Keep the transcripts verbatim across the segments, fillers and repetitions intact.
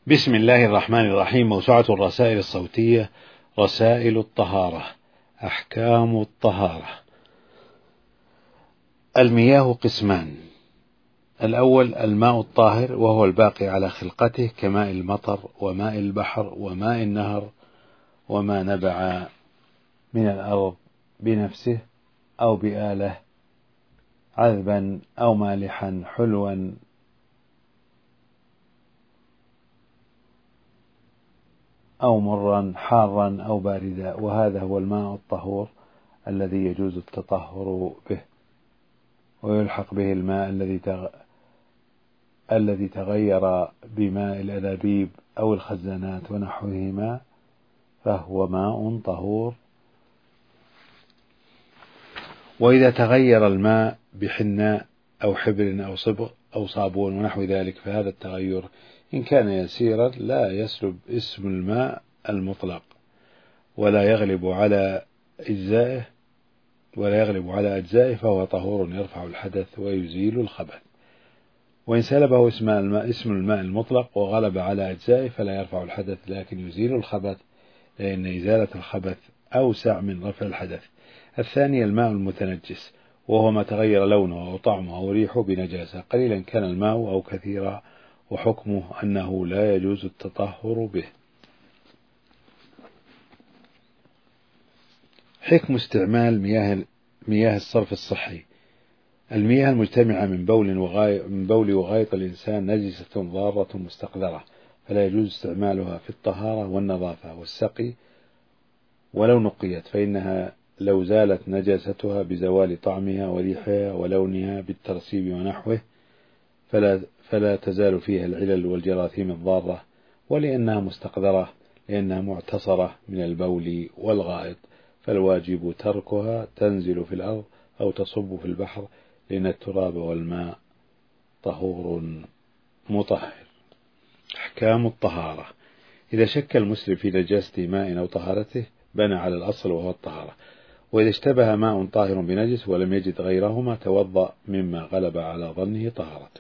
بسم الله الرحمن الرحيم. موسوعة الرسائل الصوتية رسائل الطهارة. أحكام الطهارة. المياه قسمان: الأول الماء الطاهر وهو الباقي على خلقته كماء المطر وماء البحر وماء النهر وما نبع من الأرض بنفسه أو بآلة، عذبا أو مالحا حلوا أو مرا حارا أو باردا، وهذا هو الماء الطهور الذي يجوز التطهر به. ويلحق به الماء الذي تغ... الذي تغير بماء الأنابيب أو الخزانات ونحوهما، فهو ماء طهور. وإذا تغير الماء بحناء أو حبر أو صبغ أو صابون ونحو ذلك، فهذا التغير إن كان يسيرا لا يسلب اسم الماء المطلق ولا يغلب على أجزائه ولا يغلب على أجزائه فهو طهور يرفع الحدث ويزيل الخبث. وإن سلبه اسم الماء اسم الماء المطلق وغلب على أجزائه فلا يرفع الحدث لكن يزيل الخبث، لأن إزالة الخبث أوسع من رفع الحدث. الثاني الماء المتنجس، وهو ما تغير لونه أو طعمه أو ريحه بنجاسة، قليلا كان الماء أو كثيرا، وحكمه أنه لا يجوز التطهر به. حكم استعمال مياه مياه الصرف الصحي: المياه المجتمعة من بول وغاي من بول وغائط الإنسان نجسة ضارة مستقذرة، فلا يجوز استعمالها في الطهارة والنظافة والسقي ولو نقيت، فإنها لو زالت نجاستها بزوال طعمها وريحها ولونها بالترسيب ونحوه فلا, فلا تزال فيها العلل والجراثيم الضارة، ولأنها مستقذرة لأنها معتصرة من البول والغائط، فالواجب تركها تنزل في الأرض أو تصب في البحر، لأن التراب والماء طهور مطهر. أحكام الطهارة: إذا شك المسلم في نجاسة ماء أو طهارته بنى على الأصل وهو الطهارة، وإذا اشتبه ماء طاهر بنجس ولم يجد غيرهما توضأ مما غلب على ظنه طهارته.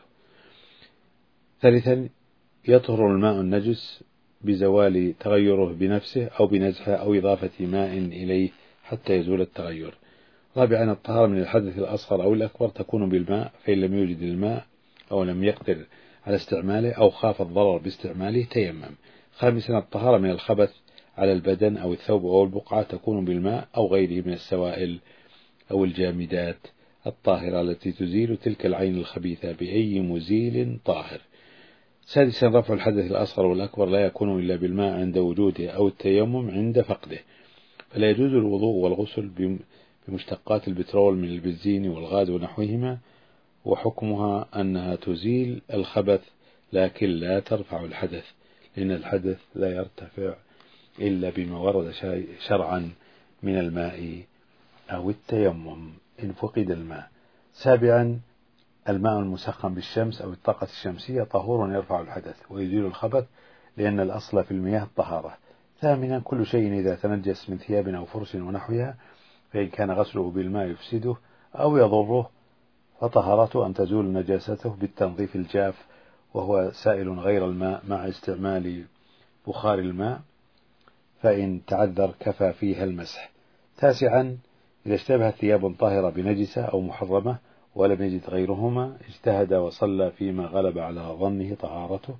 ثالثا يطهر الماء النجس بزوال تغيره بنفسه أو بنزحه أو إضافة ماء إليه حتى يزول التغير. رابعا الطهارة من الحدث الأصغر أو الأكبر تكون بالماء، فإن لم يوجد الماء أو لم يقدر على استعماله أو خاف الضرر باستعماله تيمم. خامسا الطهارة من الخبث على البدن أو الثوب أو البقعة تكون بالماء أو غيره من السوائل أو الجامدات الطاهرة التي تزيل تلك العين الخبيثة بأي مزيل طاهر. سادسا رفع الحدث الأصغر والأكبر لا يكون إلا بالماء عند وجوده أو التيمم عند فقده، فلا يجوز الوضوء والغسل بمشتقات البترول من البنزين والغاز ونحوهما، وحكمها أنها تزيل الخبث لكن لا ترفع الحدث، لأن الحدث لا يرتفع إلا بما ورد شرعا من الماء أو التيمم إن فقد الماء. سابعا الماء المسخن بالشمس أو الطاقة الشمسية طهور يرفع الحدث ويزيل الخبث، لأن الأصل في المياه الطهارة. ثامنا كل شيء إذا تنجس من ثياب أو فرش ونحوها، فإن كان غسله بالماء يفسده أو يضره فطهارته أن تزول نجاسته بالتنظيف الجاف وهو سائل غير الماء مع استعمال بخار الماء، فإن تعذر كفى فيها المسح. تاسعا إذا اشتبهت ثياب طاهرة بنجسة أو محرمة ولم يجد غيرهما اجتهد وصلى فيما غلب على ظنه طهارته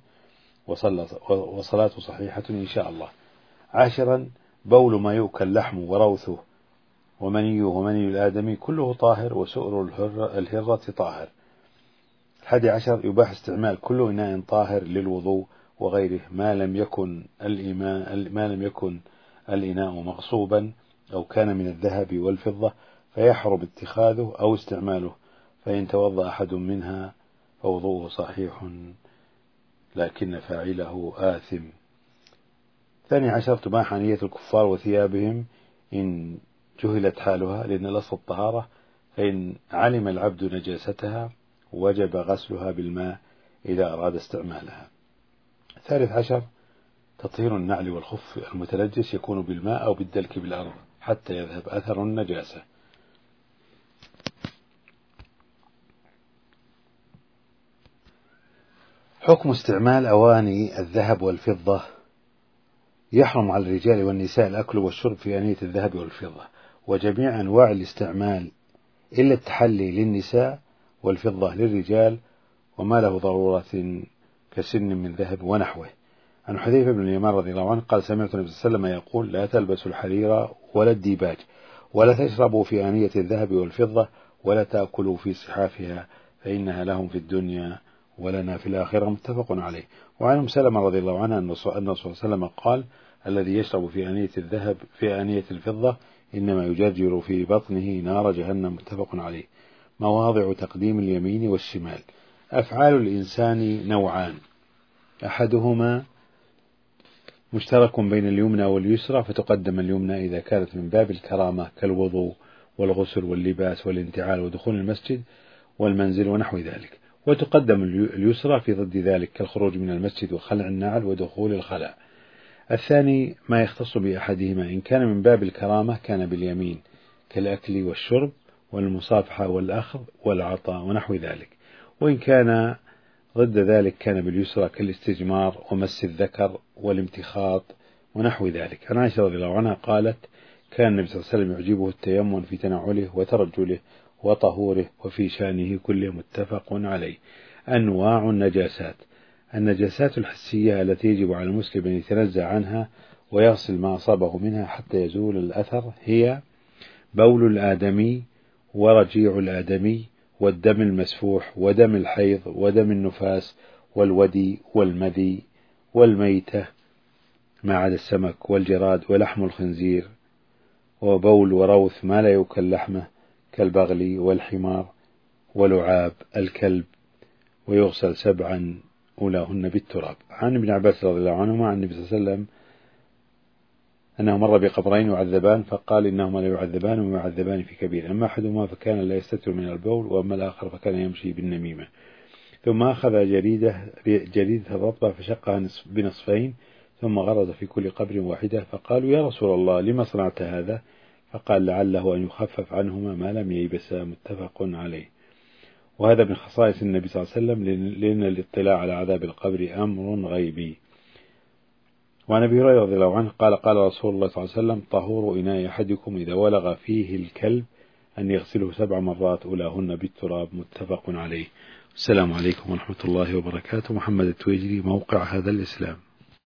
وصلاته صحيحة إن شاء الله. عاشرا بول ما يؤكل لحم وروثه ومنيه ومني الآدمي كله طاهر، وسؤر الهرة طاهر. الحادي عشر يباح استعمال كل إناء طاهر للوضوء وغيره ما لم يكن الإماء ما لم يكن الإناء مغصوبا أو كان من الذهب والفضة، فيحرم اتخاذه أو استعماله، فإن توضأ أحد منها فوضوءه صحيح لكن فاعله آثم. ثاني عشر تباح نية الكفار وثيابهم إن جهلت حالها، لأن الأصل الطهارة، فإن علم العبد نجاستها وجب غسلها بالماء إذا أراد استعمالها. ثالث عشر تطهير النعل والخف المتنجس يكون بالماء أو بالدلك بالأرض حتى يذهب أثر النجاسة. حكم استعمال أواني الذهب والفضة. يحرم على الرجال والنساء الأكل والشرب في آنية الذهب والفضة وجميع أنواع الاستعمال إلا التحلي للنساء والفضة للرجال وما له ضرورة كسن من ذهب ونحوه. عن حذيفة بن اليمان رضي الله عنه قال سمعت النبي صلى الله عليه وسلم يقول لا تلبسوا الحرير ولا الديباج ولا تشربوا في آنية الذهب والفضة ولا تأكلوا في صحافها فإنها لهم في الدنيا ولنا في الآخرة، متفق عليه. وعن أم سلمة رضي الله عنها أن الرسول صلى الله عليه وسلم قال الذي يشرب في آنية الذهب في آنية الفضة إنما يجرجر في بطنه نار جهنم، متفق عليه. مواضع تقديم اليمين والشمال. أفعال الإنسان نوعان، أحدهما مشترك بين اليمنى واليسرى فتقدم اليمنى إذا كانت من باب الكرامة كالوضوء والغسل واللباس والانتعال ودخول المسجد والمنزل ونحو ذلك، وتقدم اليسرى في ضد ذلك كالخروج من المسجد وخلع النعل ودخول الخلاء. الثاني ما يختص بأحدهما، إن كان من باب الكرامة كان باليمين كالأكل والشرب والمصافحة والأخذ والعطاء ونحو ذلك، وإن كان ضد ذلك كان باليسرى كالاستجمار ومس الذكر والامتخاط ونحو ذلك. عن عائشة رضي الله عنها قالت كان النبي صلى الله عليه وسلم يعجبه التيمم في تنعله وترجله وطهوره وفي شانه كله، متفق عليه. أنواع النجاسات. النجاسات الحسية التي يجب على المسلم أن يتنزع عنها ويغسل ما أصابه منها حتى يزول الأثر هي بول الآدمي ورجيع الآدمي والدم المسفوح ودم الحيض ودم النفاس والودي والمذي والميتة ما عدا السمك والجراد ولحم الخنزير، وبول وروث ما لا يؤكل لحمه كالبغل والحمار ولعاب الكلب، ويغسل سبعا أولاهن بالتراب. عن ابن عباس رضي الله عنهما عن النبي صلى الله عليه وسلم أنه مر بقبرين يعذبان فقال إنهما لا يعذبان وما يعذبان في كبير، أما أحدهما فكان لا يستتر من البول وأما الآخر فكان يمشي بالنميمة. ثم أخذ جريدة جريدة الربطة فشقها بنصفين ثم غرز في كل قبر واحدة، فقالوا يا رسول الله لما صنعت هذا؟ فقال لعله أن يخفف عنهما ما لم ييبسا، متفق عليه. وهذا من خصائص النبي صلى الله عليه وسلم لأن الاطلاع على عذاب القبر أمر غيبي. وعن أبي هريرة رضي الله عنه قال قال رسول الله صلى الله عليه وسلم طهور إناء أحدكم إذا ولغ فيه الكلب أن يغسله سبع مرات أولاهن بالتراب، متفق عليه. السلام عليكم ورحمة الله وبركاته. محمد التويجري، موقع هذا الإسلام.